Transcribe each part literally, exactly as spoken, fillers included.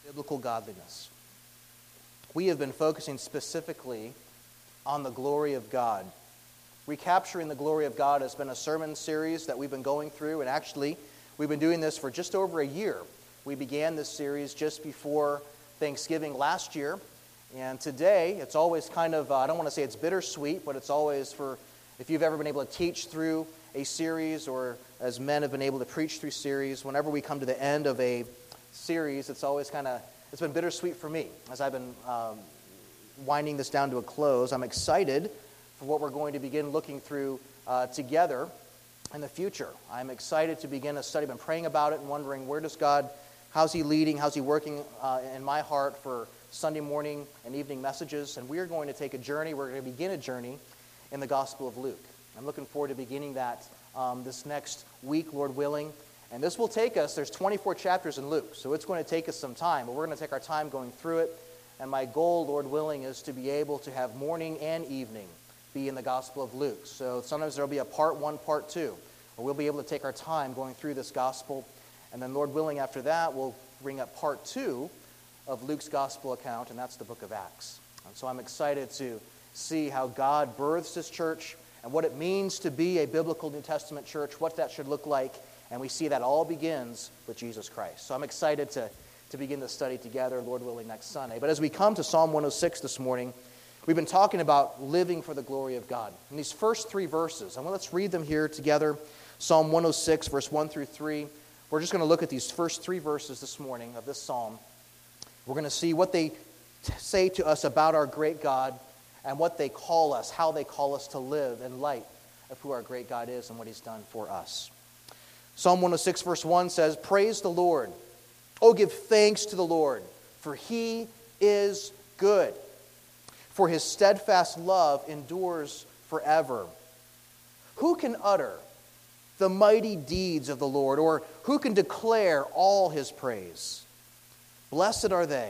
Biblical godliness. We have been focusing specifically on the glory of God. Recapturing the glory of God has been a sermon series that we've been going through, and actually, we've been doing this for just over a year. We began this series just before Thanksgiving last year, and today, it's always kind of, uh, I don't want to say it's bittersweet, but it's always for, if you've ever been able to teach through a series, or as men have been able to preach through series, whenever we come to the end of a series, it's always kind of, it's been bittersweet for me. As I've been um, winding this down to a close, I'm excited for what we're going to begin looking through uh, together in the future. I'm excited to begin a study. I've been praying about it and wondering, where does God, how's He leading, how's He working uh, in my heart for Sunday morning and evening messages? And we are going to take a journey, we're going to begin a journey in the Gospel of Luke. I'm looking forward to beginning that um, this next week, Lord willing. And this will take us, there's twenty-four chapters in Luke, so it's going to take us some time, but we're going to take our time going through it. And my goal, Lord willing, is to be able to have morning and evening be in the Gospel of Luke. So sometimes there will be a part one, part two, where we'll be able to take our time going through this Gospel. And then, Lord willing, after that, we'll bring up part two of Luke's Gospel account, and that's the book of Acts. And so I'm excited to see how God births His church and what it means to be a biblical New Testament church, what that should look like. And we see that all begins with Jesus Christ. So I'm excited to, to begin the study together, Lord willing, next Sunday. But as we come to Psalm one oh six this morning, we've been talking about living for the glory of God. In these first three verses, and well, let's read them here together. Psalm one oh six, verse one through three. We're just going to look at these first three verses this morning of this psalm. We're going to see what they t- say to us about our great God and what they call us, how they call us to live in light of who our great God is and what He's done for us. Psalm one oh six, verse one says, "Praise the Lord. Oh, give thanks to the Lord, for He is good. For His steadfast love endures forever. Who can utter the mighty deeds of the Lord, or who can declare all His praise? Blessed are they,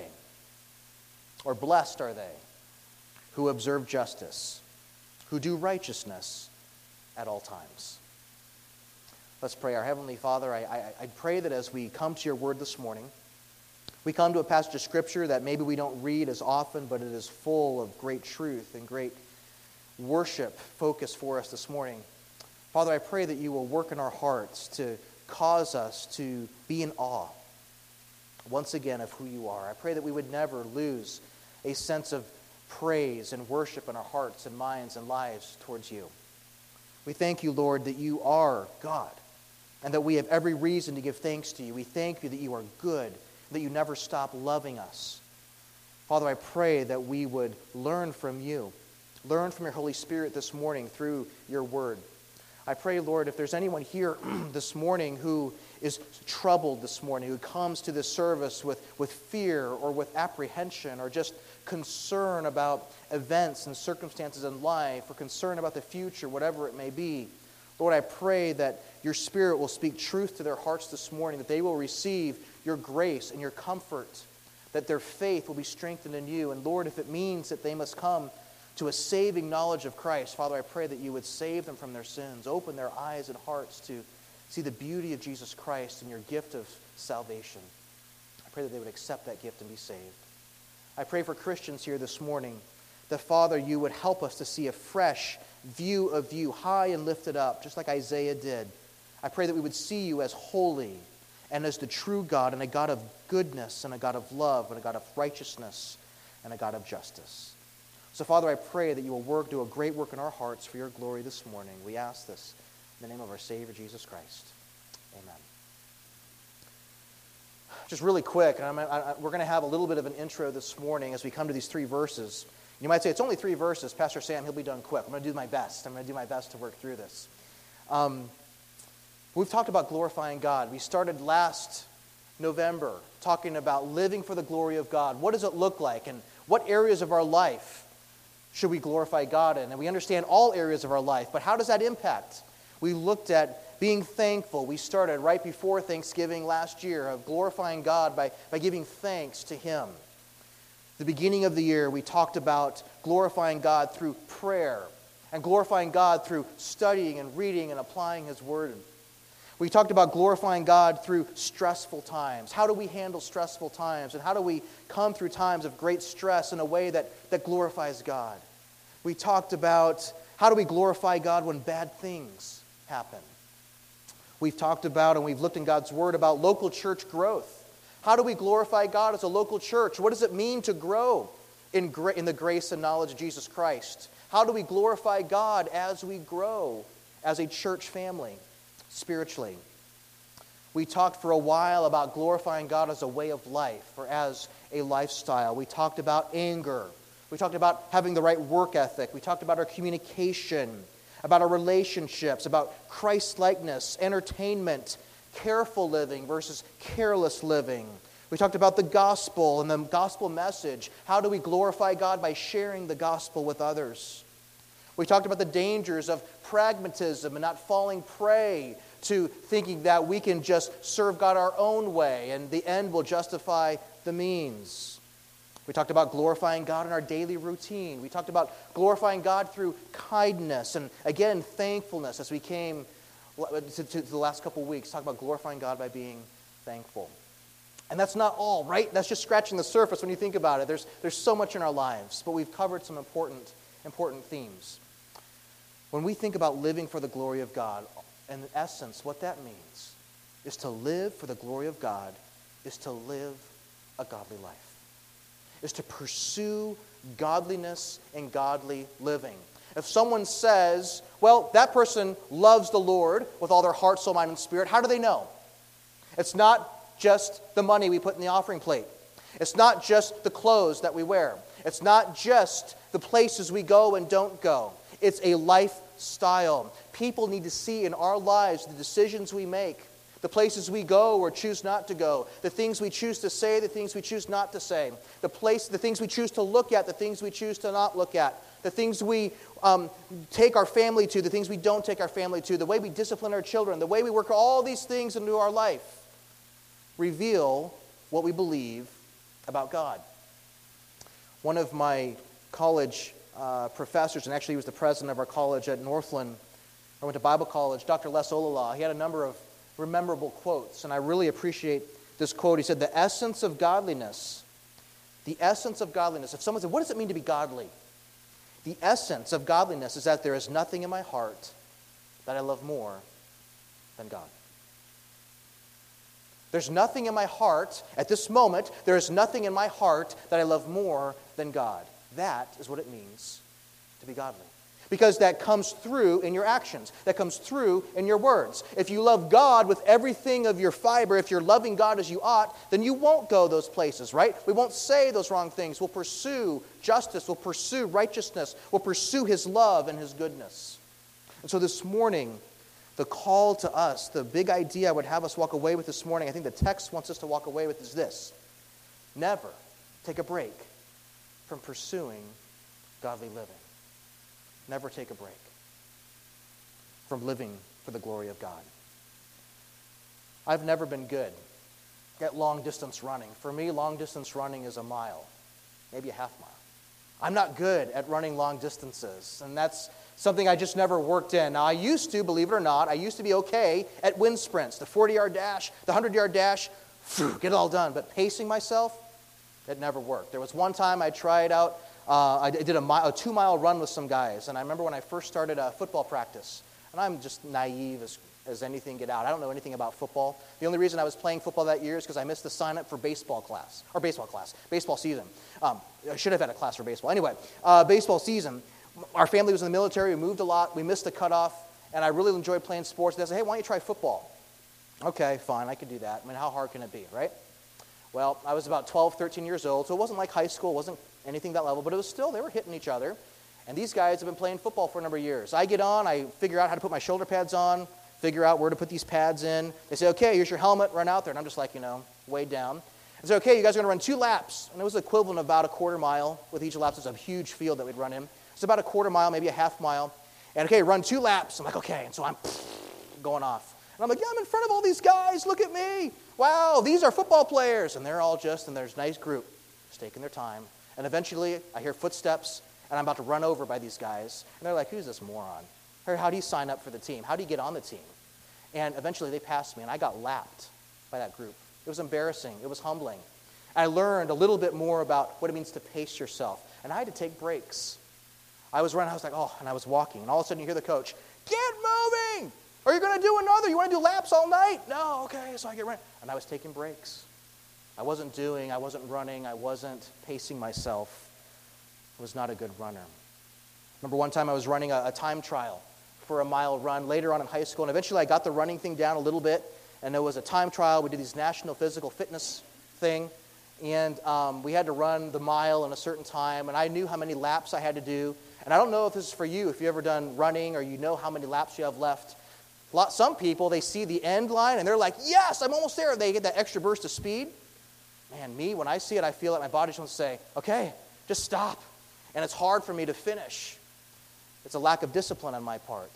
or blessed are they, who observe justice, who do righteousness at all times." Let's pray. Our Heavenly Father, I, I, I pray that as we come to Your Word this morning, we come to a passage of Scripture that maybe we don't read as often, but it is full of great truth and great worship focus for us this morning. Father, I pray that You will work in our hearts to cause us to be in awe, once again, of who You are. I pray that we would never lose a sense of praise and worship in our hearts and minds and lives towards You. We thank You, Lord, that You are God, and that we have every reason to give thanks to You. We thank You that You are good, that You never stop loving us. Father, I pray that we would learn from You, learn from Your Holy Spirit this morning through Your Word. I pray, Lord, if there's anyone here this morning who is troubled this morning, who comes to this service with, with fear or with apprehension or just concern about events and circumstances in life or concern about the future, whatever it may be, Lord, I pray that Your Spirit will speak truth to their hearts this morning, that they will receive Your grace and Your comfort, that their faith will be strengthened in You. And Lord, if it means that they must come to a saving knowledge of Christ, Father, I pray that You would save them from their sins, open their eyes and hearts to see the beauty of Jesus Christ and Your gift of salvation. I pray that they would accept that gift and be saved. I pray for Christians here this morning that, Father, You would help us to see a fresh view of You, high and lifted up, just like Isaiah did. I pray that we would see You as holy and as the true God, and a God of goodness and a God of love and a God of righteousness and a God of justice. So, Father, I pray that You will work, do a great work in our hearts for Your glory this morning. We ask this in the name of our Savior, Jesus Christ. Amen. Just really quick, and I'm, I, we're going to have a little bit of an intro this morning as we come to these three verses. You might say, it's only three verses. Pastor Sam, he'll be done quick. I'm going to do my best. I'm going to do my best to work through this. Um, we've talked about glorifying God. We started last November talking about living for the glory of God. What does it look like, and what areas of our life should we glorify God in? And we understand all areas of our life, but how does that impact? We looked at being thankful. We started right before Thanksgiving last year of glorifying God by, by giving thanks to Him. The beginning of the year, we talked about glorifying God through prayer and glorifying God through studying and reading and applying His Word. We talked about glorifying God through stressful times. How do we handle stressful times? And how do we come through times of great stress in a way that, that glorifies God? We talked about how do we glorify God when bad things happen? We've talked about and we've looked in God's Word about local church growth. How do we glorify God as a local church? What does it mean to grow in, gra- in the grace and knowledge of Jesus Christ? How do we glorify God as we grow as a church family spiritually? We talked for a while about glorifying God as a way of life or as a lifestyle. We talked about anger. We talked about having the right work ethic. We talked about our communication, about our relationships, about Christ-likeness, entertainment, careful living versus careless living. We talked about the gospel and the gospel message. How do we glorify God? By sharing the gospel with others. We talked about the dangers of pragmatism and not falling prey to thinking that we can just serve God our own way and the end will justify the means. We talked about glorifying God in our daily routine. We talked about glorifying God through kindness and, again, thankfulness as we came to, to the last couple of weeks. Talk about glorifying God by being thankful. And that's not all, right? That's just scratching the surface when you think about it. There's, there's so much in our lives, but we've covered some important, important themes. When we think about living for the glory of God, in essence, what that means is to live for the glory of God is to live a godly life, is to pursue godliness and godly living. If someone says, well, that person loves the Lord with all their heart, soul, mind, and spirit, how do they know? It's not just the money we put in the offering plate. It's not just the clothes that we wear. It's not just the places we go and don't go. It's a lifestyle. People need to see in our lives the decisions we make, the places we go or choose not to go, the things we choose to say, the things we choose not to say, the place, the things we choose to look at, the things we choose to not look at, the things we um, take our family to, the things we don't take our family to, the way we discipline our children, the way we work all these things into our life reveal what we believe about God. One of my college uh, professors, and actually he was the president of our college at Northland, I went to Bible college, Doctor Les Olala, he had a number of memorable quotes, and I really appreciate this quote. He said, the essence of godliness, the essence of godliness, if someone said, what does it mean to be godly? The essence of godliness is that there is nothing in my heart that I love more than God. There's nothing in my heart, at this moment, there is nothing in my heart that I love more than God. That is what it means to be godly. Because that comes through in your actions. That comes through in your words. If you love God with everything of your fiber, if you're loving God as you ought, then you won't go those places, right? We won't say those wrong things. We'll pursue justice. We'll pursue righteousness. We'll pursue His love and His goodness. And so this morning, the call to us, the big idea I would have us walk away with this morning, I think the text wants us to walk away with is this. Never take a break from pursuing godly living. Never take a break from living for the glory of God. I've never been good at long-distance running. For me, long-distance running is a mile, maybe a half mile. I'm not good at running long distances, and that's something I just never worked in. Now, I used to, believe it or not, I used to be okay at wind sprints, the forty-yard dash, the hundred-yard dash, phew, get it all done. But pacing myself, it never worked. There was one time I tried out, uh, I did a, mile, a two-mile run with some guys, and I remember when I first started uh, football practice, and I'm just naive as, as anything get out. I don't know anything about football. The only reason I was playing football that year is because I missed the sign-up for baseball class, or baseball class, baseball season. Um, I should have had a class for baseball. Anyway, uh, baseball season. Our family was in the military. We moved a lot. We missed the cutoff, and I really enjoyed playing sports. They said, hey, why don't you try football? Okay, fine, I could do that. I mean, how hard can it be, right? Well, I was about twelve, thirteen years old, so it wasn't like high school. It wasn't anything that level, but it was still, they were hitting each other. And these guys have been playing football for a number of years. I get on, I figure out how to put my shoulder pads on, figure out where to put these pads in. They say, okay, here's your helmet, run out there. And I'm just like, you know, way down. I say, okay, you guys are going to run two laps. And it was the equivalent of about a quarter mile with each lap. It's a huge field that we'd run in. It's about a quarter mile, maybe a half mile. And okay, run two laps. I'm like, okay. And so I'm going off. And I'm like, yeah, I'm in front of all these guys. Look at me. Wow, these are football players. And they're all just, and there's a nice group just taking their time. And eventually, I hear footsteps, and I'm about to run over by these guys. And they're like, who's this moron? Or how do you sign up for the team? How do you get on the team? And eventually they passed me, and I got lapped by that group. It was embarrassing. It was humbling. I learned a little bit more about what it means to pace yourself. And I had to take breaks. I was running, I was like, oh, and I was walking. And all of a sudden you hear the coach, get moving! Are you going to do another? You want to do laps all night? No, okay, so I get running. And I was taking breaks. I wasn't doing, I wasn't running, I wasn't pacing myself. I was not a good runner. Remember one time I was running a, a time trial for a mile run later on in high school, and eventually I got the running thing down a little bit, and there was a time trial. We did these national physical fitness thing, and um, we had to run the mile in a certain time, and I knew how many laps I had to do. And I don't know if this is for you, if you've ever done running or you know how many laps you have left. Lot, some people, they see the end line, and they're like, yes, I'm almost there. They get that extra burst of speed. Man, me, when I see it, I feel like my body just wants to say, okay, just stop. And it's hard for me to finish. It's a lack of discipline on my part.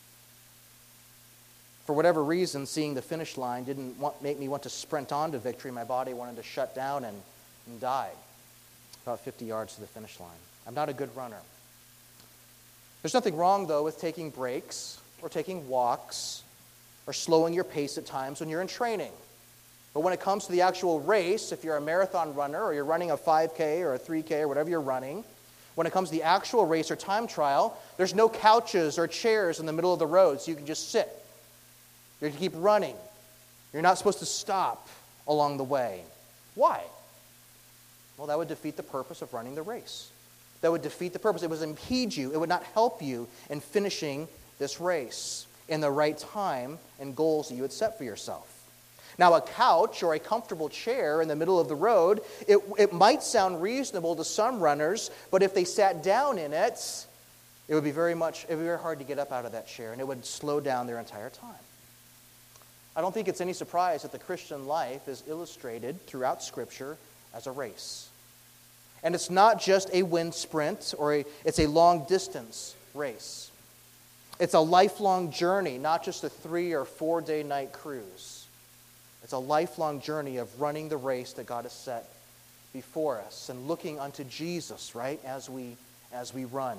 For whatever reason, seeing the finish line didn't want, make me want to sprint on to victory. My body wanted to shut down and, and die. About fifty yards to the finish line. I'm not a good runner. There's nothing wrong, though, with taking breaks or taking walks or slowing your pace at times when you're in training. But when it comes to the actual race, if you're a marathon runner or you're running a five K or a three K or whatever you're running, when it comes to the actual race or time trial, there's no couches or chairs in the middle of the road, so you can just sit. You're to keep running. You're not supposed to stop along the way. Why? Well, that would defeat the purpose of running the race. That would defeat the purpose. It would impede you. It would not help you in finishing this race in the right time and goals that you had set for yourself. Now, a couch or a comfortable chair in the middle of the road, it, it might sound reasonable to some runners, but if they sat down in it, it would be very much, it would be very hard to get up out of that chair, and it would slow down their entire time. I don't think it's any surprise that the Christian life is illustrated throughout Scripture as a race. And it's not just a wind sprint or a, it's a long-distance race. It's a lifelong journey, not just a three- or four-day night cruise. It's a lifelong journey of running the race that God has set before us and looking unto Jesus, right, as we, as we run.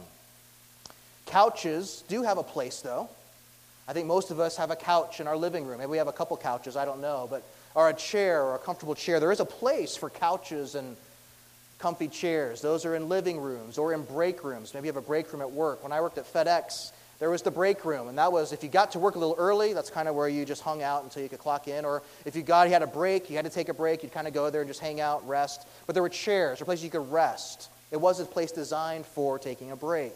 Couches do have a place, though. I think most of us have a couch in our living room. Maybe we have a couple couches, I don't know, but or a chair or a comfortable chair. There is a place for couches and comfy chairs. Those are in living rooms or in break rooms. Maybe you have a break room at work. When I worked at FedEx, there was the break room, and that was if you got to work a little early, that's kind of where you just hung out until you could clock in. Or if you got you had a break, you had to take a break, you'd kind of go there and just hang out, rest. But there were chairs, or places you could rest. It was a place designed for taking a break.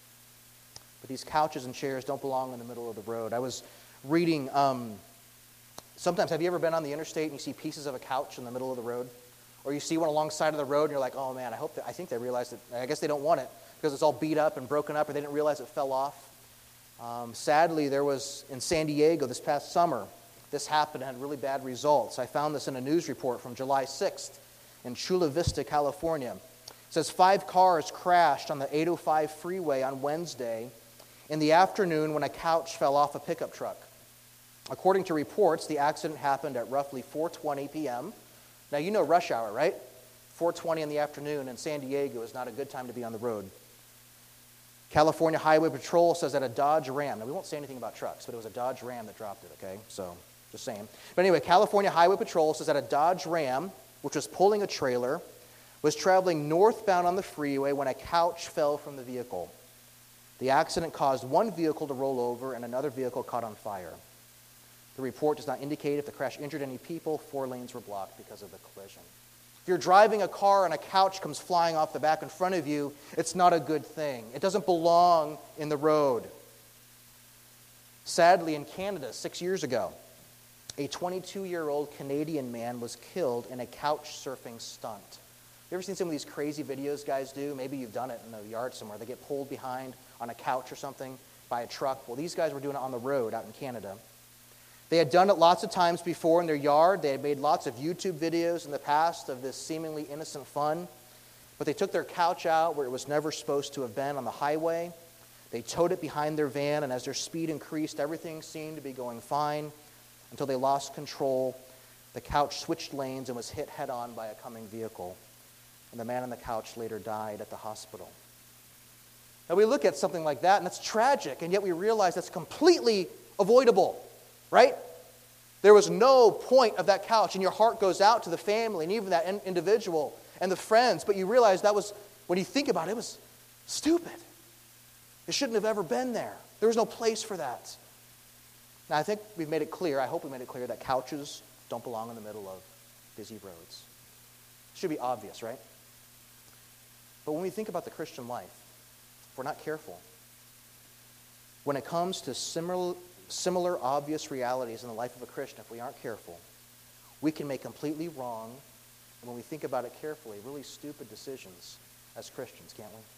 But these couches and chairs don't belong in the middle of the road. I was reading, um, sometimes, have you ever been on the interstate and you see pieces of a couch in the middle of the road? Or you see one alongside of the road and you're like, oh man, I hope that, I think they realized it. I guess they don't want it because it's all beat up and broken up, or they didn't realize it fell off. Um, sadly, there was, in San Diego this past summer, this happened and had really bad results. I found this in a news report from July sixth in Chula Vista, California. It says five cars crashed on the eight oh five freeway on Wednesday in the afternoon when a couch fell off a pickup truck. According to reports, the accident happened at roughly four twenty p.m. Now, you know rush hour, right? four twenty in the afternoon in San Diego is not a good time to be on the road. California Highway Patrol says that a Dodge Ram, now we won't say anything about trucks, but it was a Dodge Ram that dropped it, okay? So, just saying. But anyway, California Highway Patrol says that a Dodge Ram, which was pulling a trailer, was traveling northbound on the freeway when a couch fell from the vehicle. The accident caused one vehicle to roll over and another vehicle caught on fire. The report does not indicate if the crash injured any people. Four lanes were blocked because of the collision. If you're driving a car and a couch comes flying off the back in front of you, it's not a good thing. It doesn't belong in the road. Sadly, in Canada, six years ago, a twenty-two-year-old Canadian man was killed in a couch surfing stunt. You ever seen some of these crazy videos guys do? Maybe you've done it in the yard somewhere. They get pulled behind on a couch or something by a truck. Well, these guys were doing it on the road out in Canada. They had done it lots of times before in their yard. They had made lots of YouTube videos in the past of this seemingly innocent fun. But they took their couch out where it was never supposed to have been on the highway. They towed it behind their van, and as their speed increased, everything seemed to be going fine until they lost control. The couch switched lanes and was hit head-on by a coming vehicle. And the man on the couch later died at the hospital. Now we look at something like that, and it's tragic, and yet we realize that's completely avoidable. right? There was no point of that couch, and your heart goes out to the family and even that in- individual and the friends, but you realize that was, when you think about it, it was stupid. It shouldn't have ever been there. There was no place for that. Now, I think we've made it clear, I hope we made it clear, that couches don't belong in the middle of busy roads. It should be obvious, right? But when we think about the Christian life, if we're not careful, when it comes to similar, similar obvious realities in the life of a Christian, if we aren't careful, we can make completely wrong, and when we think about it carefully, really stupid decisions as Christians, can't we?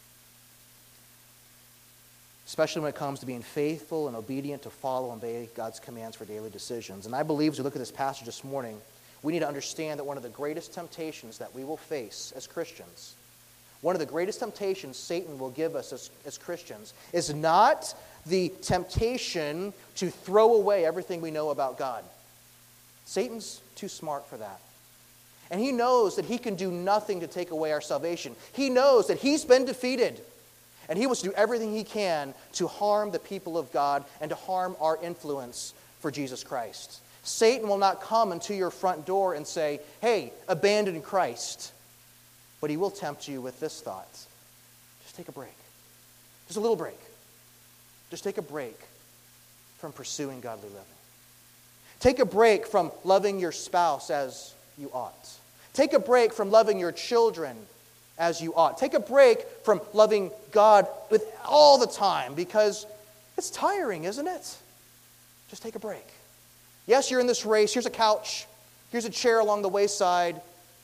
Especially when it comes to being faithful and obedient to follow and obey God's commands for daily decisions. And I believe as we look at this passage this morning, we need to understand that one of the greatest temptations that we will face as Christians, one of the greatest temptations Satan will give us as, as Christians, is not the temptation to throw away everything we know about God. Satan's too smart for that. And he knows that he can do nothing to take away our salvation. He knows that he's been defeated. And he wants to do everything he can to harm the people of God and to harm our influence for Jesus Christ. Satan will not come into your front door and say, hey, abandon Christ. But he will tempt you with this thought. Just take a break. Just a little break. Just take a break from pursuing godly living. Take a break from loving your spouse as you ought. Take a break from loving your children as you ought. Take a break from loving God with all the time, because it's tiring, isn't it? Just take a break. Yes, you're in this race. Here's a couch. Here's a chair along the wayside.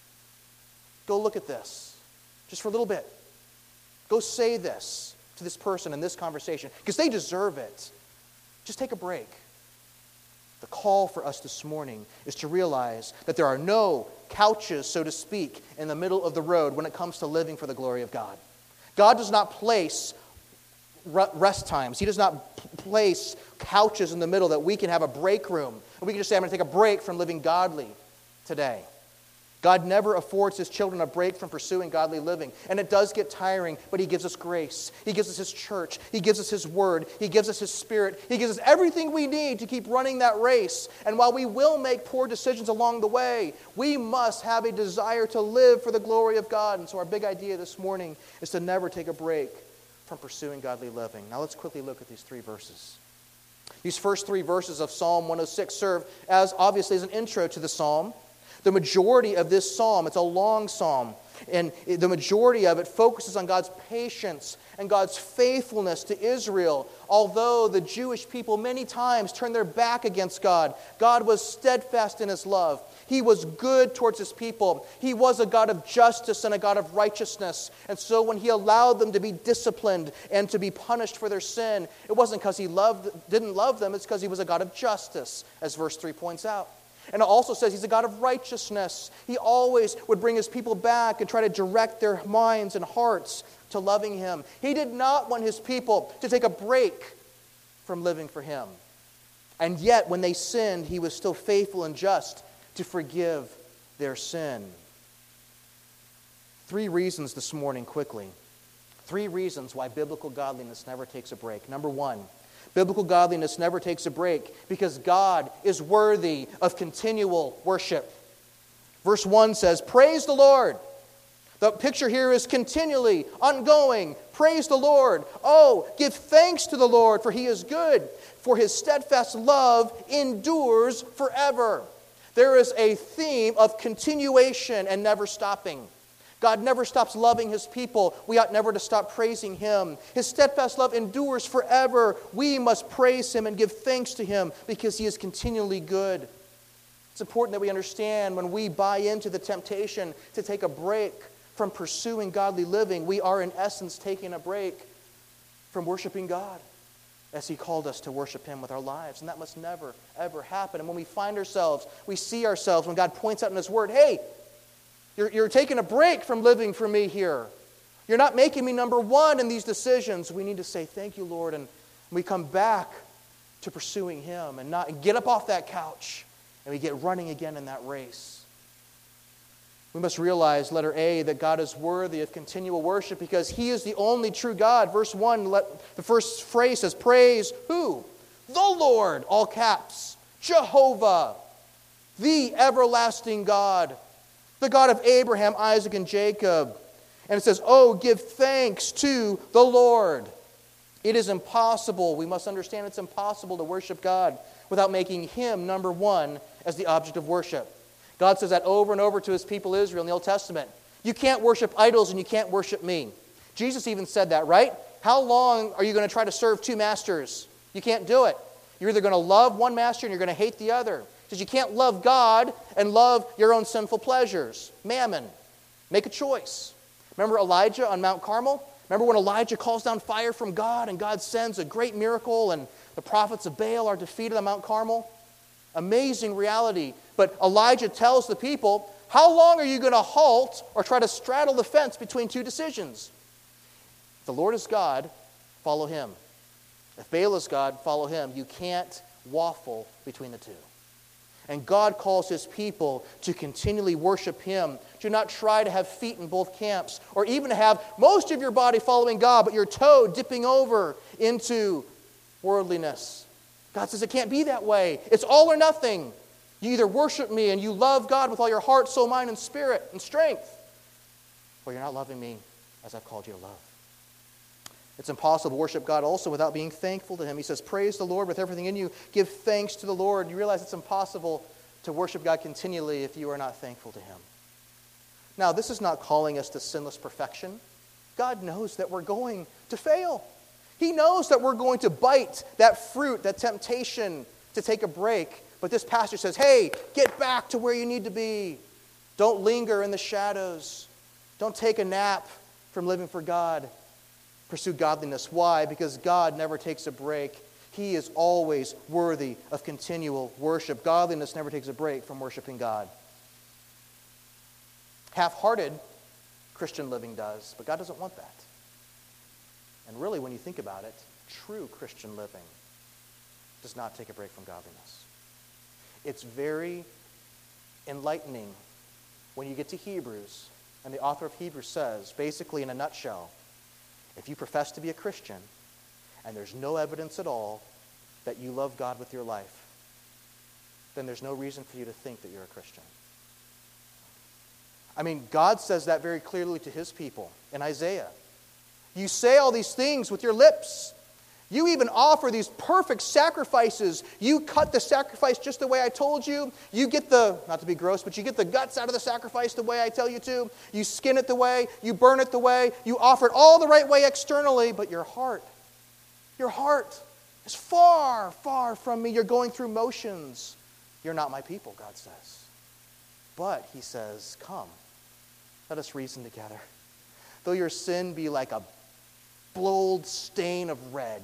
Go look at this, just for a little bit. Go say this to this person in this conversation, because they deserve it. Just take a break. The call for us this morning is to realize that there are no couches, so to speak, in the middle of the road when it comes to living for the glory of God. God does not place rest times. He does not place couches in the middle that we can have a break room. And we can just say, I'm going to take a break from living godly today. God never affords his children a break from pursuing godly living. And it does get tiring, but he gives us grace. He gives us his church. He gives us his word. He gives us his spirit. He gives us everything we need to keep running that race. And while we will make poor decisions along the way, we must have a desire to live for the glory of God. And so our big idea this morning is to never take a break from pursuing godly living. Now let's quickly look at these three verses. These first three verses of Psalm one oh six serve as, obviously, as an intro to the psalm. The majority of this psalm, it's a long psalm, and the majority of it focuses on God's patience and God's faithfulness to Israel. Although the Jewish people many times turned their back against God, God was steadfast in his love. He was good towards his people. He was a God of justice and a God of righteousness. And so when he allowed them to be disciplined and to be punished for their sin, it wasn't because he loved, didn't love them, it's because he was a God of justice, as verse three points out. And it also says he's a God of righteousness. He always would bring his people back and try to direct their minds and hearts to loving him. He did not want his people to take a break from living for him. And yet, when they sinned, he was still faithful and just to forgive their sin. Three reasons this morning, quickly. Three reasons why biblical godliness never takes a break. Number one, biblical godliness never takes a break because God is worthy of continual worship. Verse one says, praise the Lord. The picture here is continually, ongoing. Praise the Lord. Oh, give thanks to the Lord, for he is good, for his steadfast love endures forever. There is a theme of continuation and never stopping. God never stops loving his people. We ought never to stop praising him. His steadfast love endures forever. We must praise him and give thanks to him because he is continually good. It's important that we understand when we buy into the temptation to take a break from pursuing godly living, we are in essence taking a break from worshiping God as he called us to worship him with our lives. And that must never, ever happen. And when we find ourselves, we see ourselves, when God points out in his word, hey, You're, you're taking a break from living for me here. You're not making me number one in these decisions. We need to say, thank you, Lord. And we come back to pursuing him and not and get up off that couch and we get running again in that race. We must realize, letter A, that God is worthy of continual worship because he is the only true God. Verse one, let, the first phrase says, praise who? The Lord, all caps. Jehovah, the everlasting God, the God of Abraham, Isaac, and Jacob. And it says, oh, give thanks to the Lord. It is impossible, we must understand it's impossible to worship God without making Him number one as the object of worship. God says that over and over to His people Israel in the Old Testament. You can't worship idols and you can't worship me. Jesus even said that, right? How long are you going to try to serve two masters? You can't do it. You're either going to love one master and you're going to hate the other. He says you can't love God and love your own sinful pleasures. Mammon. Make a choice. Remember Elijah on Mount Carmel? Remember when Elijah calls down fire from God and God sends a great miracle and the prophets of Baal are defeated on Mount Carmel? Amazing reality. But Elijah tells the people, how long are you going to halt or try to straddle the fence between two decisions? If the Lord is God, follow Him. If Baal is God, follow him. You can't waffle between the two. And God calls His people to continually worship Him. Do not try to have feet in both camps, or even to have most of your body following God, but your toe dipping over into worldliness. God says it can't be that way. It's all or nothing. You either worship me and you love God with all your heart, soul, mind, and spirit and strength, or you're not loving me as I've called you to love. It's impossible to worship God also without being thankful to Him. He says, praise the Lord with everything in you. Give thanks to the Lord. You realize it's impossible to worship God continually if you are not thankful to Him. Now, this is not calling us to sinless perfection. God knows that we're going to fail. He knows that we're going to bite that fruit, that temptation to take a break. But this pastor says, hey, get back to where you need to be. Don't linger in the shadows. Don't take a nap from living for God. Pursue godliness. Why? Because God never takes a break. He is always worthy of continual worship. Godliness never takes a break from worshiping God. Half-hearted Christian living does, but God doesn't want that. And really, when you think about it, true Christian living does not take a break from godliness. It's very enlightening when you get to Hebrews, and the author of Hebrews says, basically in a nutshell, if you profess to be a Christian and there's no evidence at all that you love God with your life, then there's no reason for you to think that you're a Christian. I mean, God says that very clearly to His people in Isaiah. You say all these things with your lips. You even offer these perfect sacrifices. You cut the sacrifice just the way I told you. You get the, not to be gross, but you get the guts out of the sacrifice the way I tell you to. You skin it the way. You burn it the way. You offer it all the right way externally, but your heart, your heart is far, far from me. You're going through motions. You're not my people, God says. But He says, come, let us reason together. Though your sin be like a bold stain of red,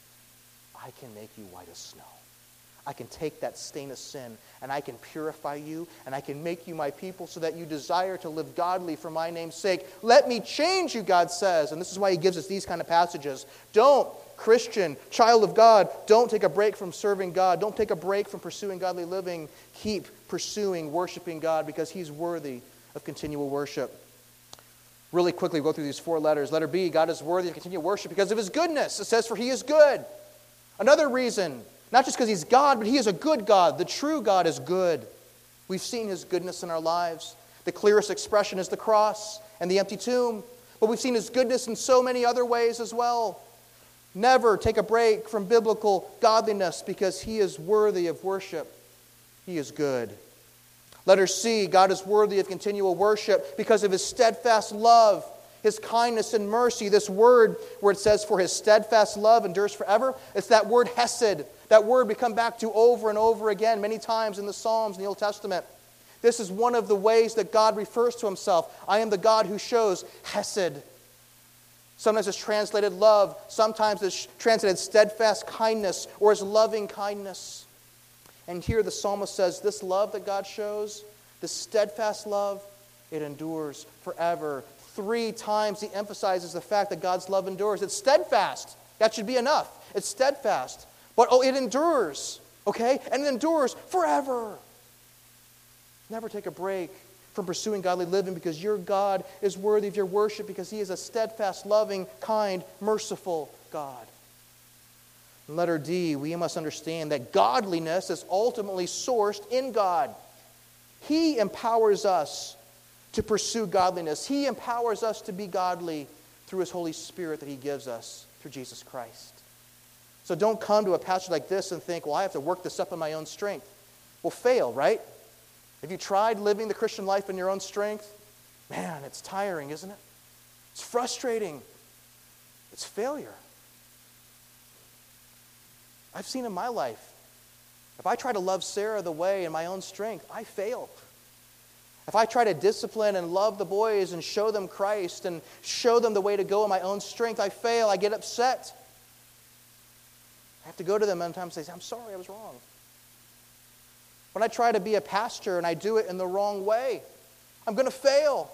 I can make you white as snow. I can take that stain of sin and I can purify you and I can make you my people so that you desire to live godly for my name's sake. Let me change you, God says. And this is why He gives us these kind of passages. Don't, Christian, child of God, don't take a break from serving God. Don't take a break from pursuing godly living. Keep pursuing, worshiping God because He's worthy of continual worship. Really quickly, we'll go through these four letters. Letter B, God is worthy of continual worship because of His goodness. It says, for He is good. Another reason, not just because He's God, but He is a good God. The true God is good. We've seen His goodness in our lives. The clearest expression is the cross and the empty tomb. But we've seen His goodness in so many other ways as well. Never take a break from biblical godliness because He is worthy of worship. He is good. Letter C, God is worthy of continual worship because of His steadfast love, His kindness and mercy. This word where it says, for His steadfast love endures forever, it's that word hesed. That word we come back to over and over again many times in the Psalms in the Old Testament. This is one of the ways that God refers to Himself. I am the God who shows hesed. Sometimes it's translated love. Sometimes it's translated steadfast kindness or as loving kindness. And here the psalmist says, this love that God shows, this steadfast love, it endures forever. Three times he emphasizes the fact that God's love endures. It's steadfast. That should be enough. It's steadfast. But oh, it endures, okay? And it endures forever. Never take a break from pursuing godly living because your God is worthy of your worship because He is a steadfast, loving, kind, merciful God. And letter D, we must understand that godliness is ultimately sourced in God. He empowers us to pursue godliness. He empowers us to be godly through His Holy Spirit that He gives us through Jesus Christ. So don't come to a passage like this and think, well, I have to work this up in my own strength. We'll fail, right? Have you tried living the Christian life in your own strength? Man, it's tiring, isn't it? It's frustrating. It's failure. I've seen in my life, if I try to love Sarah the way in my own strength, I fail. If I try to discipline and love the boys and show them Christ and show them the way to go in my own strength, I fail. I get upset. I have to go to them sometimes and say, I'm sorry, I was wrong. When I try to be a pastor and I do it in the wrong way, I'm going to fail.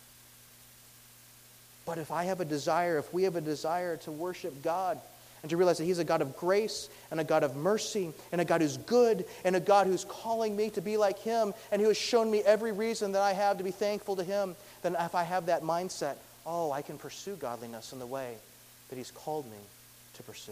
But if I have a desire, if we have a desire to worship God and to realize that He's a God of grace and a God of mercy and a God who's good and a God who's calling me to be like Him and who has shown me every reason that I have to be thankful to Him, then if I have that mindset, oh, I can pursue godliness in the way that He's called me to pursue.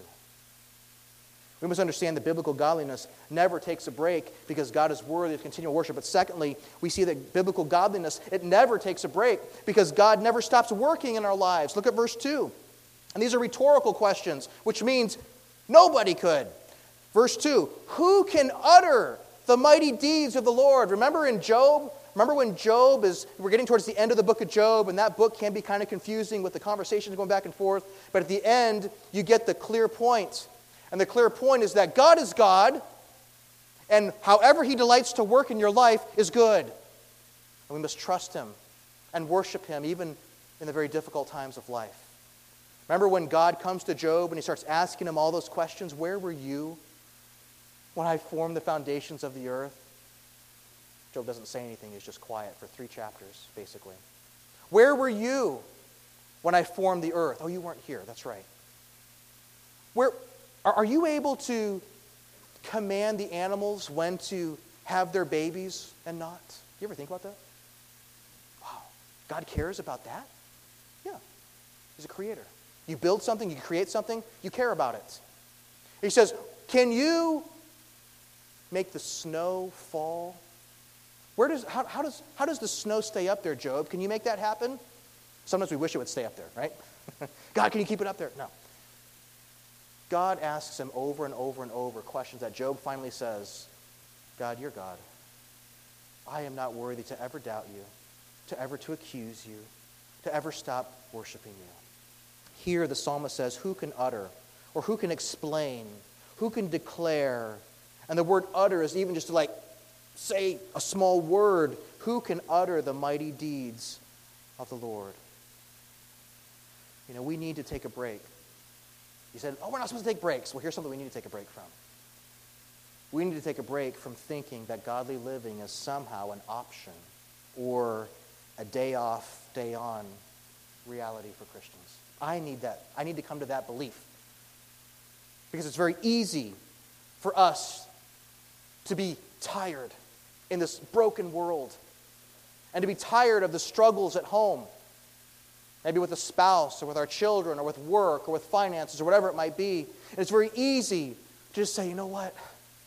We must understand that biblical godliness never takes a break because God is worthy of continual worship. But secondly, we see that biblical godliness, it never takes a break because God never stops working in our lives. Look at verse two. And these are rhetorical questions, which means nobody could. Verse two, who can utter the mighty deeds of the Lord? Remember in Job? Remember when Job is, we're getting towards the end of the book of Job, and that book can be kind of confusing with the conversations going back and forth. But at the end, you get the clear point. And the clear point is that God is God, and however He delights to work in your life is good. And we must trust Him and worship Him even in the very difficult times of life. Remember when God comes to Job and He starts asking him all those questions, where were you when I formed the foundations of the earth? Job doesn't say anything, he's just quiet for three chapters, basically. Where were you when I formed the earth? Oh, you weren't here, that's right. Where... Are you able to command the animals when to have their babies and not? You ever think about that? Wow, God cares about that? Yeah, He's a creator. You build something, you create something, you care about it. He says, can you make the snow fall? Where does how, how does how does the snow stay up there, Job? Can you make that happen? Sometimes we wish it would stay up there, right? God, can you keep it up there? No. God asks him over and over and over questions that Job finally says, God, you're God. I am not worthy to ever doubt you, to ever to accuse you, to ever stop worshiping you. Here the psalmist says, who can utter, or who can explain, who can declare? And the word utter is even just to like say a small word. Who can utter the mighty deeds of the Lord? You know, we need to take a break. You said, oh, we're not supposed to take breaks. Well, here's something we need to take a break from. We need to take a break from thinking that godly living is somehow an option or a day off, day on reality for Christians. I need that. I need to come to that belief. Because it's very easy for us to be tired in this broken world and to be tired of the struggles at home. Maybe with a spouse or with our children or with work or with finances or whatever it might be. And it's very easy to just say, you know what?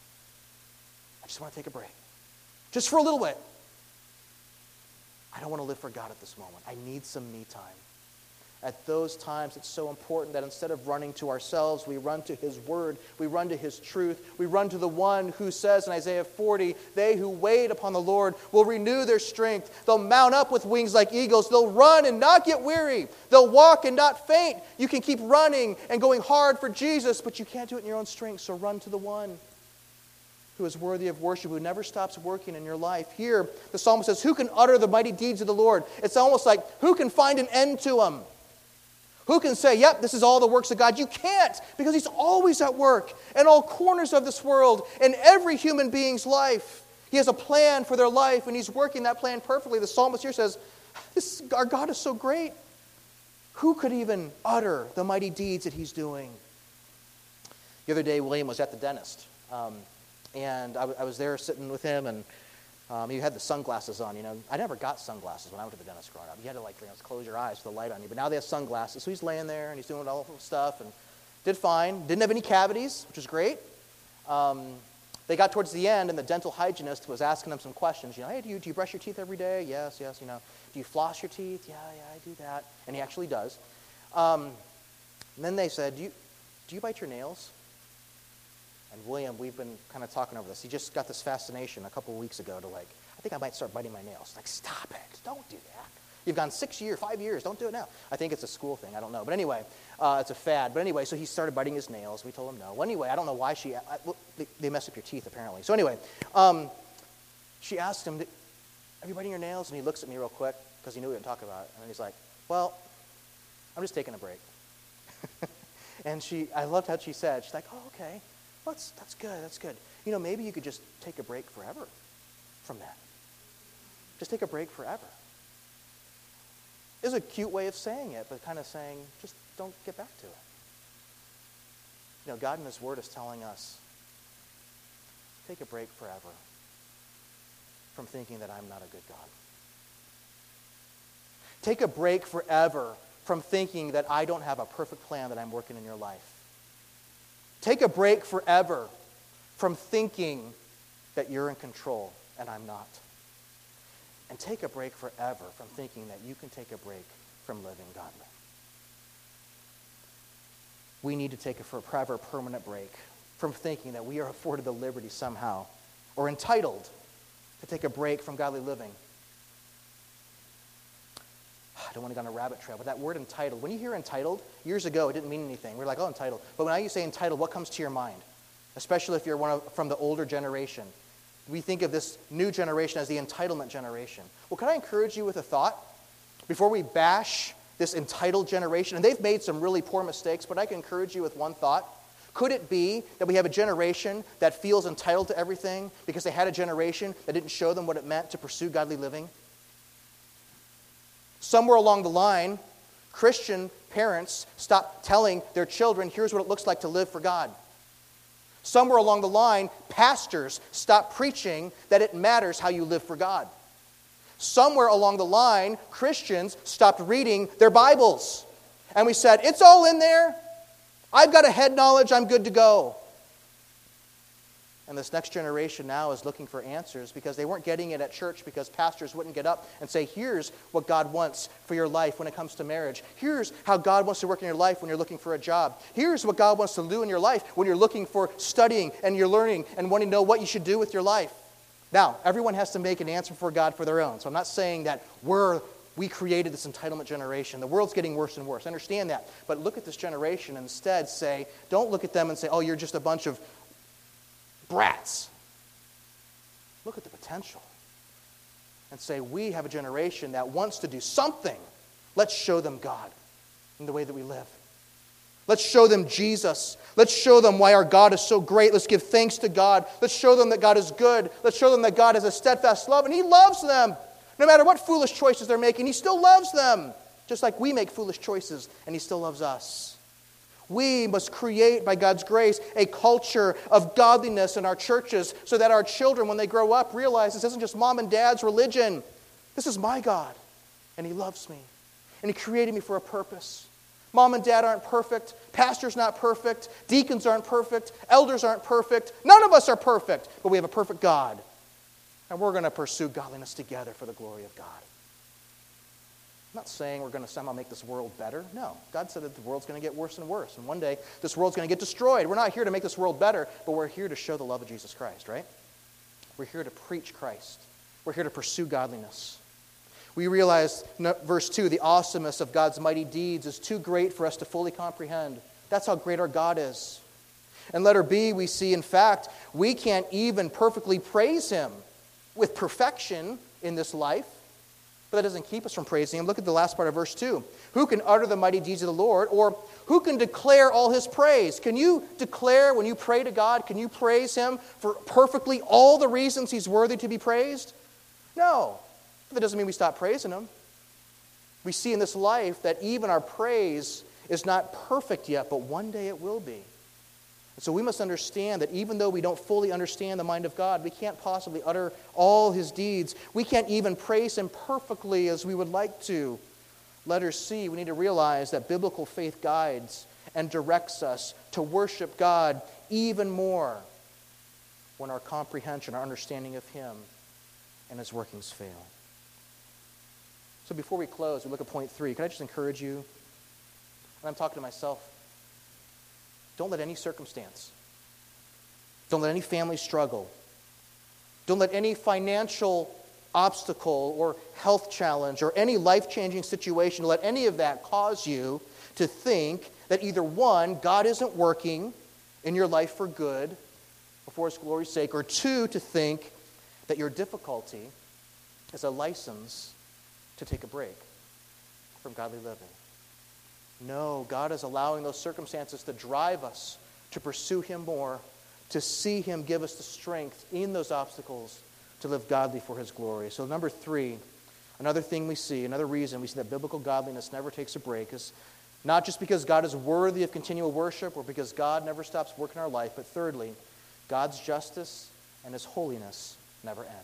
I just want to take a break. Just for a little bit. I don't want to live for God at this moment. I need some me time. At those times, it's so important that instead of running to ourselves, we run to His Word. We run to His truth. We run to the one who says in Isaiah forty, they who wait upon the Lord will renew their strength. They'll mount up with wings like eagles. They'll run and not get weary. They'll walk and not faint. You can keep running and going hard for Jesus, but you can't do it in your own strength, so run to the one who is worthy of worship, who never stops working in your life. Here, the psalmist says, who can utter the mighty deeds of the Lord? It's almost like, who can find an end to them? Who can say, yep, this is all the works of God? You can't, because He's always at work in all corners of this world, in every human being's life. He has a plan for their life, and He's working that plan perfectly. The psalmist here says, this, our God is so great. Who could even utter the mighty deeds that He's doing? The other day, William was at the dentist, um, and I, w- I was there sitting with him, and Um, he had the sunglasses on, you know. I never got sunglasses when I went to the dentist growing up. You had to, like, you know, close your eyes with the light on you. But now they have sunglasses. So he's laying there, and he's doing all this stuff. And Did fine. Didn't have any cavities, which is great. Um, they got towards the end, and the dental hygienist was asking them some questions. You know, hey, do you, do you brush your teeth every day? Yes, yes, you know. Do you floss your teeth? Yeah, yeah, I do that. And he actually does. Um, and then they said, do you, do you bite your nails? And William, we've been kind of talking over this. He just got this fascination a couple of weeks ago to like, I think I might start biting my nails. Like, stop it. Don't do that. You've gone six years, five years. Don't do it now. I think it's a school thing. I don't know. But anyway, uh, it's a fad. But anyway, so he started biting his nails. We told him no. Well, anyway, I don't know why she, I, well, they, they mess up your teeth apparently. So anyway, um, she asked him, are you biting your nails? And he looks at me real quick because he knew we didn't talk about it. And he's like, well, I'm just taking a break. And she, I loved how she said, she's like, oh, okay. Well, that's, that's good. That's good. You know, maybe you could just take a break forever from that. Just take a break forever. It's a cute way of saying it, but kind of saying, just don't get back to it. You know, God in His Word is telling us, take a break forever from thinking that I'm not a good God. Take a break forever from thinking that I don't have a perfect plan that I'm working in your life. Take a break forever from thinking that you're in control and I'm not. And take a break forever from thinking that you can take a break from living godly. We need to take a forever permanent break from thinking that we are afforded the liberty somehow or entitled to take a break from godly living. I don't want to go on a rabbit trail, but that word entitled, when you hear entitled, years ago it didn't mean anything. We were like, oh, entitled. But when I say entitled, what comes to your mind? Especially if you're one of, from the older generation. We think of this new generation as the entitlement generation. Well, can I encourage you with a thought? Before we bash this entitled generation, and they've made some really poor mistakes, but I can encourage you with one thought. Could it be that we have a generation that feels entitled to everything because they had a generation that didn't show them what it meant to pursue godly living? Somewhere along the line, Christian parents stopped telling their children, here's what it looks like to live for God. Somewhere along the line, pastors stopped preaching that it matters how you live for God. Somewhere along the line, Christians stopped reading their Bibles. And we said, it's all in there. I've got a head knowledge. I'm good to go. And this next generation now is looking for answers because they weren't getting it at church because pastors wouldn't get up and say, here's what God wants for your life when it comes to marriage. Here's how God wants to work in your life when you're looking for a job. Here's what God wants to do in your life when you're looking for studying and you're learning and wanting to know what you should do with your life. Now, everyone has to make an answer for God for their own. So I'm not saying that we're we created this entitlement generation. The world's getting worse and worse. I understand that. But look at this generation and instead say, don't look at them and say, oh, you're just a bunch of brats. Look at the potential and say, we have a generation that wants to do something. Let's show them God in the way that we live. Let's show them Jesus. Let's show them why our God is so great. Let's give thanks to God. Let's show them that God is good. Let's show them that God has a steadfast love and He loves them. No matter what foolish choices they're making, He still loves them. Just like we make foolish choices and He still loves us. We must create, by God's grace, a culture of godliness in our churches so that our children, when they grow up, realize this isn't just mom and dad's religion. This is my God, and He loves me, and He created me for a purpose. Mom and dad aren't perfect. Pastor's not perfect. Deacons aren't perfect. Elders aren't perfect. None of us are perfect, but we have a perfect God, and we're going to pursue godliness together for the glory of God. I'm not saying we're going to somehow make this world better. No. God said that the world's going to get worse and worse. And one day, this world's going to get destroyed. We're not here to make this world better, but we're here to show the love of Jesus Christ, right? We're here to preach Christ. We're here to pursue godliness. We realize, verse two, the awesomeness of God's mighty deeds is too great for us to fully comprehend. That's how great our God is. And letter B, we see, in fact, we can't even perfectly praise Him with perfection in this life. But that doesn't keep us from praising Him. Look at the last part of verse two. Who can utter the mighty deeds of the Lord? Or who can declare all His praise? Can you declare when you pray to God, can you praise Him for perfectly all the reasons He's worthy to be praised? No. But that doesn't mean we stop praising Him. We see in this life that even our praise is not perfect yet, but one day it will be. So we must understand that even though we don't fully understand the mind of God, we can't possibly utter all His deeds. We can't even praise Him perfectly as we would like to. Letter C, we need to realize that biblical faith guides and directs us to worship God even more when our comprehension, our understanding of Him and His workings fail. So before we close, we look at point three. Can I just encourage you, and I'm talking to myself, don't let any circumstance, don't let any family struggle, don't let any financial obstacle or health challenge or any life-changing situation, let any of that cause you to think that either one, God isn't working in your life for good or for His glory's sake, or two, to think that your difficulty is a license to take a break from godly living. No, God is allowing those circumstances to drive us to pursue Him more, to see Him give us the strength in those obstacles to live godly for His glory. So number three, another thing we see, another reason we see that biblical godliness never takes a break is not just because God is worthy of continual worship or because God never stops working in our life, but thirdly, God's justice and His holiness never end.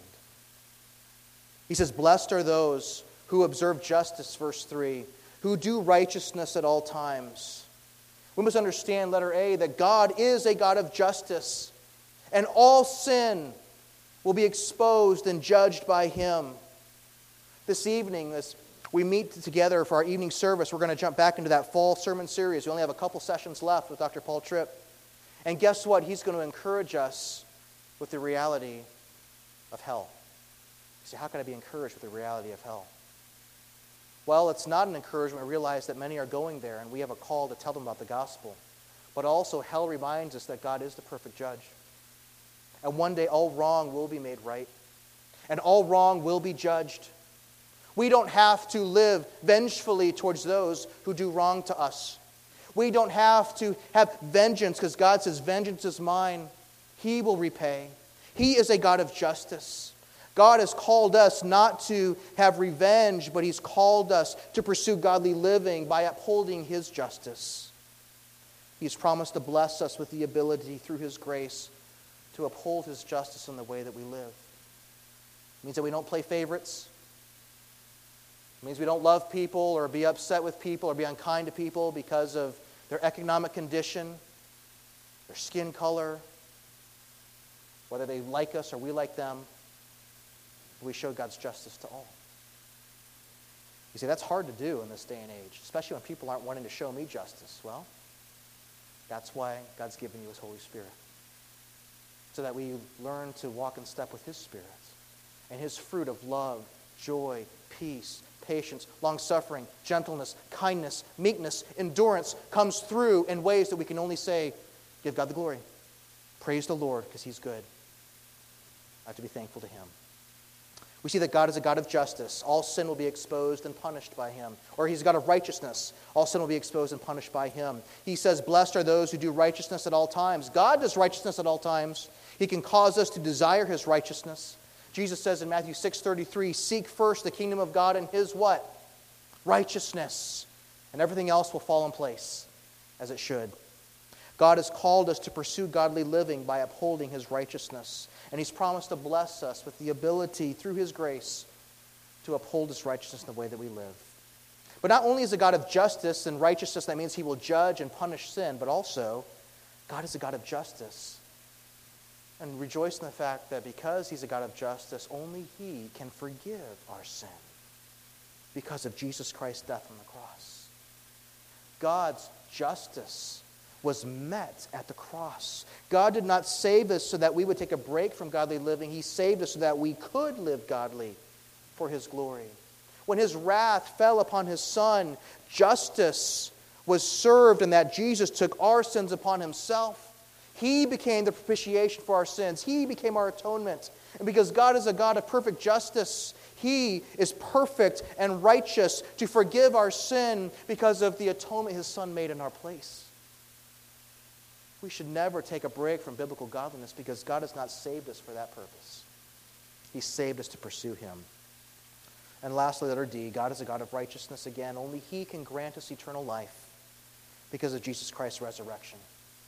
He says, blessed are those who observe justice, verse three, who do righteousness at all times. We must understand, letter A, that God is a God of justice, and all sin will be exposed and judged by Him. This evening, as we meet together for our evening service, we're going to jump back into that fall sermon series. We only have a couple sessions left with Doctor Paul Tripp. And guess what? He's going to encourage us with the reality of hell. You say, how can I be encouraged with the reality of hell? Well, it's not an encouragement to realize that many are going there and we have a call to tell them about the gospel. But also, hell reminds us that God is the perfect judge. And one day all wrong will be made right. And all wrong will be judged. We don't have to live vengefully towards those who do wrong to us. We don't have to have vengeance because God says, vengeance is mine. He will repay. He is a God of justice. God has called us not to have revenge, but He's called us to pursue godly living by upholding His justice. He's promised to bless us with the ability through His grace to uphold His justice in the way that we live. It means that we don't play favorites. It means we don't love people or be upset with people or be unkind to people because of their economic condition, their skin color, whether they like us or we like them. We show God's justice to all. You see, that's hard to do in this day and age, especially when people aren't wanting to show me justice. Well, that's why God's given you His Holy Spirit, so that we learn to walk in step with His Spirit. And His fruit of love, joy, peace, patience, long-suffering, gentleness, kindness, meekness, endurance comes through in ways that we can only say, give God the glory. Praise the Lord, because He's good. I have to be thankful to Him. We see that God is a God of justice. All sin will be exposed and punished by Him. Or He's a God of righteousness. All sin will be exposed and punished by Him. He says, blessed are those who do righteousness at all times. God does righteousness at all times. He can cause us to desire His righteousness. Jesus says in Matthew six thirty-three, seek first the kingdom of God and His what? Righteousness. And everything else will fall in place as it should. God has called us to pursue godly living by upholding His righteousness. And He's promised to bless us with the ability, through His grace, to uphold His righteousness in the way that we live. But not only is a God of justice and righteousness, that means He will judge and punish sin, but also, God is a God of justice. And rejoice in the fact that because He's a God of justice, only He can forgive our sin because of Jesus Christ's death on the cross. God's justice was met at the cross. God did not save us so that we would take a break from godly living. He saved us so that we could live godly for His glory. When His wrath fell upon His Son, justice was served in that Jesus took our sins upon Himself. He became the propitiation for our sins. He became our atonement. And because God is a God of perfect justice, He is perfect and righteous to forgive our sin because of the atonement His Son made in our place. We should never take a break from biblical godliness because God has not saved us for that purpose. He saved us to pursue Him. And lastly, letter D, God is a God of righteousness again. Only He can grant us eternal life because of Jesus Christ's resurrection.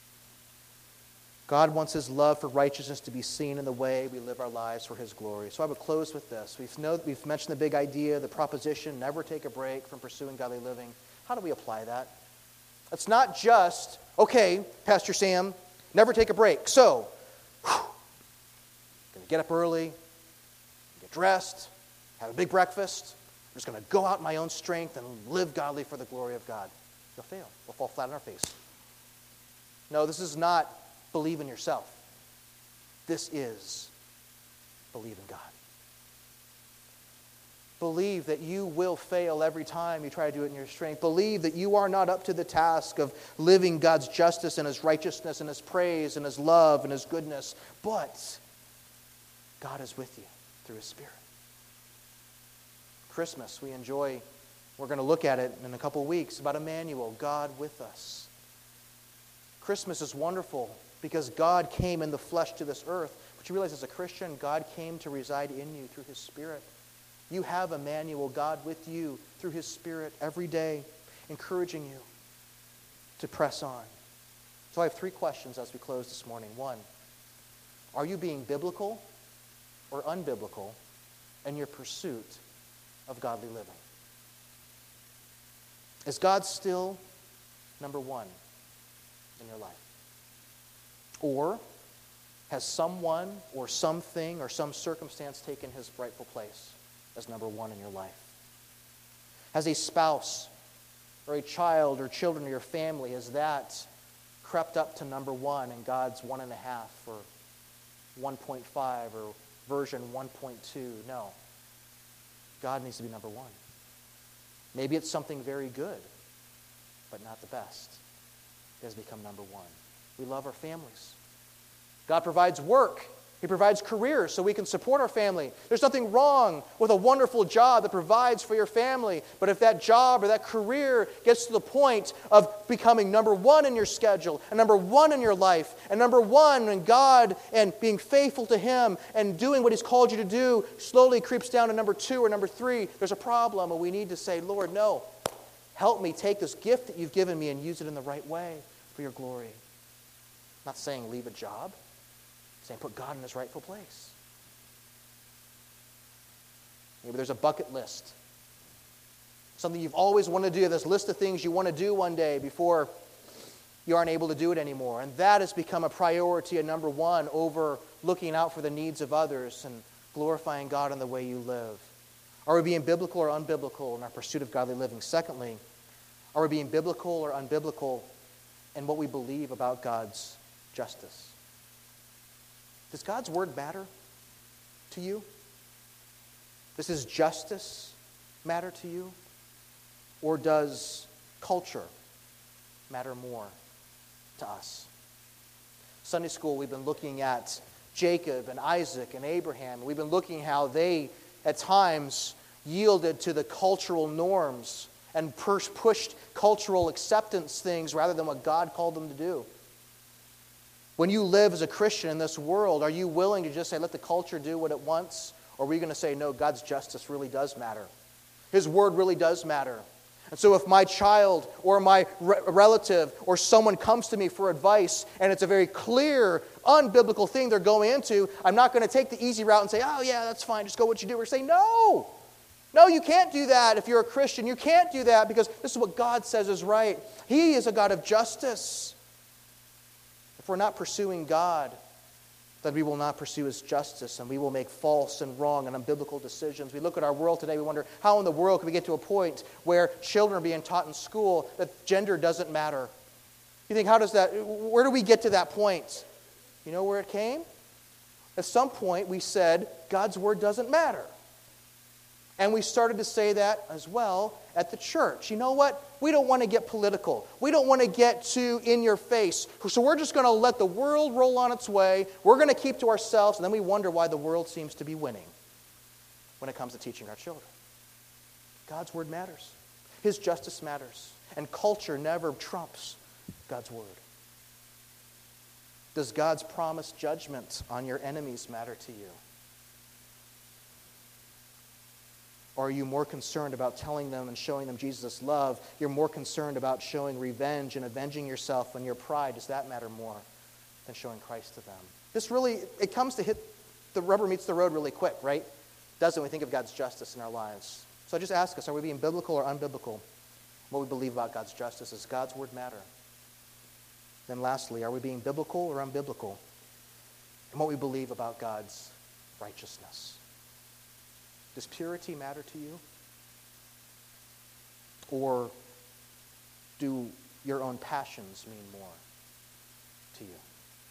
God wants His love for righteousness to be seen in the way we live our lives for His glory. So I would close with this. We've, know, we've mentioned the big idea, the proposition, never take a break from pursuing godly living. How do we apply that? It's not just, okay, Pastor Sam, never take a break. So, whew, going to get up early, get dressed, have a big breakfast. I'm just going to go out in my own strength and live godly for the glory of God. You'll fail. We'll fall flat on our face. No, this is not believe in yourself. This is believe in God. Believe that you will fail every time you try to do it in your strength. Believe that you are not up to the task of living God's justice and His righteousness and His praise and His love and His goodness. But God is with you through His Spirit. Christmas, we enjoy, we're going to look at it in a couple of weeks, about Emmanuel, God with us. Christmas is wonderful because God came in the flesh to this earth. But you realize as a Christian, God came to reside in you through His Spirit. You have Emmanuel, God with you through His Spirit every day, encouraging you to press on. So I have three questions as we close this morning. One, are you being biblical or unbiblical in your pursuit of godly living? Is God still number one in your life? Or has someone or something or some circumstance taken His rightful place as number one in your life? Has a spouse or a child or children or your family, has that crept up to number one in God's one and a half or one point five or version one point two? No. God needs to be number one. Maybe it's something very good, but not the best. It has become number one. We love our families. God provides work. He provides careers so we can support our family. There's nothing wrong with a wonderful job that provides for your family. But if that job or that career gets to the point of becoming number one in your schedule, and number one in your life, and number one in God and being faithful to Him and doing what He's called you to do, slowly creeps down to number two or number three, there's a problem. And we need to say, Lord, no, help me take this gift that you've given me and use it in the right way for your glory. I'm not saying leave a job. Saying put God in His rightful place. Maybe there's a bucket list. Something you've always wanted to do. This list of things you want to do one day before you aren't able to do it anymore. And that has become a priority, a number one, over looking out for the needs of others and glorifying God in the way you live. Are we being biblical or unbiblical in our pursuit of godly living? Secondly, are we being biblical or unbiblical in what we believe about God's justice? Does God's word matter to you? Does His justice matter to you? Or does culture matter more to us? Sunday school, we've been looking at Jacob and Isaac and Abraham. We've been looking how they, at times, yielded to the cultural norms and pushed cultural acceptance things rather than what God called them to do. When you live as a Christian in this world, are you willing to just say, let the culture do what it wants? Or are we going to say, no, God's justice really does matter. His word really does matter. And so if my child or my re- relative or someone comes to me for advice and it's a very clear, unbiblical thing they're going into, I'm not going to take the easy route and say, oh yeah, that's fine, just go what you do. We're saying, no. No, you can't do that if you're a Christian. You can't do that because this is what God says is right. He is a God of justice. If we're not pursuing God, then we will not pursue His justice, and we will make false and wrong and unbiblical decisions. We look at our world today, we wonder, how in the world can we get to a point where children are being taught in school that gender doesn't matter? You think, how does that, where do we get to that point? You know where it came? At some point, we said, God's word doesn't matter. And we started to say that as well at the church. You know what? We don't want to get political. We don't want to get too in your face. So we're just going to let the world roll on its way. We're going to keep to ourselves. And then we wonder why the world seems to be winning when it comes to teaching our children. God's word matters. His justice matters. And culture never trumps God's word. Does God's promised judgment on your enemies matter to you? Or are you more concerned about telling them and showing them Jesus' love? You're more concerned about showing revenge and avenging yourself on your pride. Does that matter more than showing Christ to them? This really, it comes to hit, the rubber meets the road really quick, right? Doesn't we think of God's justice in our lives? So I just ask us, are we being biblical or unbiblical What we believe about God's justice. Does God's word matter? Then lastly, are we being biblical or unbiblical? And what we believe about God's righteousness. Does purity matter to you? Or do your own passions mean more to you?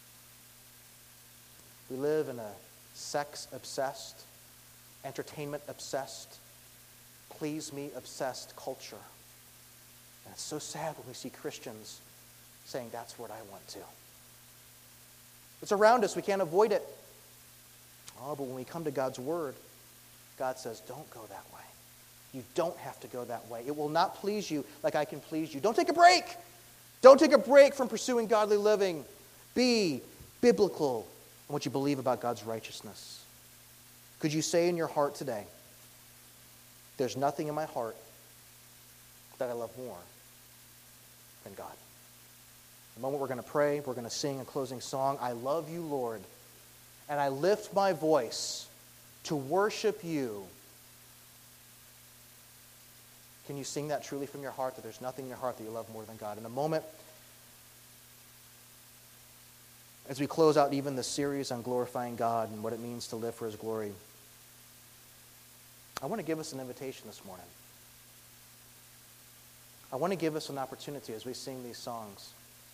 We live in a sex-obsessed, entertainment-obsessed, please-me-obsessed culture. And it's so sad when we see Christians saying, that's what I want to. It's around us. We can't avoid it. Oh, but when we come to God's word, God says, don't go that way. You don't have to go that way. It will not please you like I can please you. Don't take a break. Don't take a break from pursuing godly living. Be biblical in what you believe about God's righteousness. Could you say in your heart today, there's nothing in my heart that I love more than God? In a moment we're going to pray. We're going to sing a closing song. I love you, Lord, and I lift my voice to worship you. Can you sing that truly from your heart, that there's nothing in your heart that you love more than God? In a moment, as we close out even the series on glorifying God and what it means to live for His glory, I want to give us an invitation this morning. I want to give us an opportunity as we sing these songs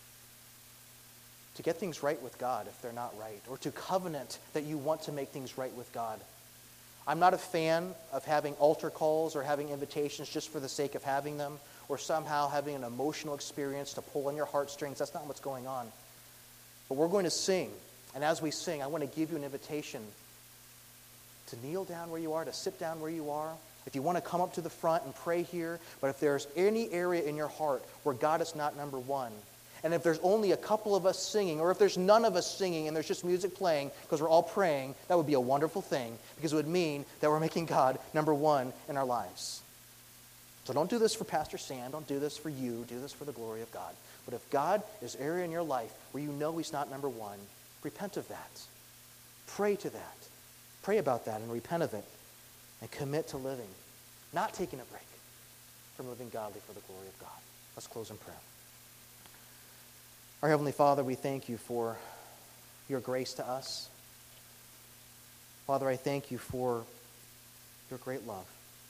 to get things right with God if they're not right, or to covenant that you want to make things right with God. I'm not a fan of having altar calls or having invitations just for the sake of having them, or somehow having an emotional experience to pull on your heartstrings. That's not what's going on. But we're going to sing, and as we sing, I want to give you an invitation to kneel down where you are, to sit down where you are. If you want to come up to the front and pray here, but if there's any area in your heart where God is not number one, and if there's only a couple of us singing, or if there's none of us singing and there's just music playing because we're all praying, that would be a wonderful thing, because it would mean that we're making God number one in our lives. So don't do this for Pastor Sam. Don't do this for you. Do this for the glory of God. But if God is area in your life where you know He's not number one, repent of that. Pray to that. Pray about that and repent of it. And commit to living, not taking a break from living godly for the glory of God. Let's close in prayer. Our Heavenly Father, we thank you for your grace to us. Father, I thank you for your great love.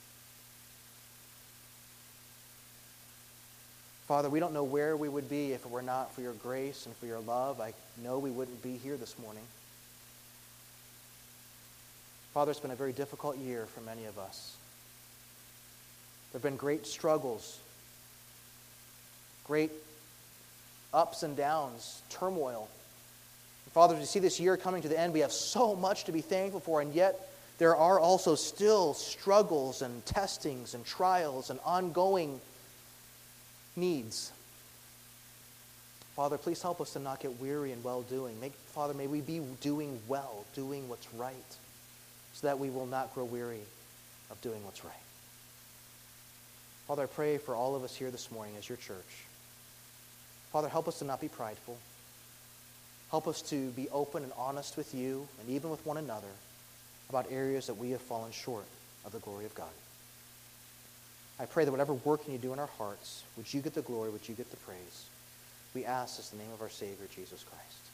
Father, we don't know where we would be if it were not for your grace and for your love. I know we wouldn't be here this morning. Father, it's been a very difficult year for many of us. There have been great struggles, great ups and downs, turmoil. And Father, as we see this year coming to the end, we have so much to be thankful for, and yet there are also still struggles and testings and trials and ongoing needs. Father, please help us to not get weary in well-doing. Make, Father, may we be doing well, doing what's right, so that we will not grow weary of doing what's right. Father, I pray for all of us here this morning as your church. Father, help us to not be prideful. Help us to be open and honest with you and even with one another about areas that we have fallen short of the glory of God. I pray that whatever work you do in our hearts, would you get the glory, would you get the praise. We ask this in the name of our Savior, Jesus Christ.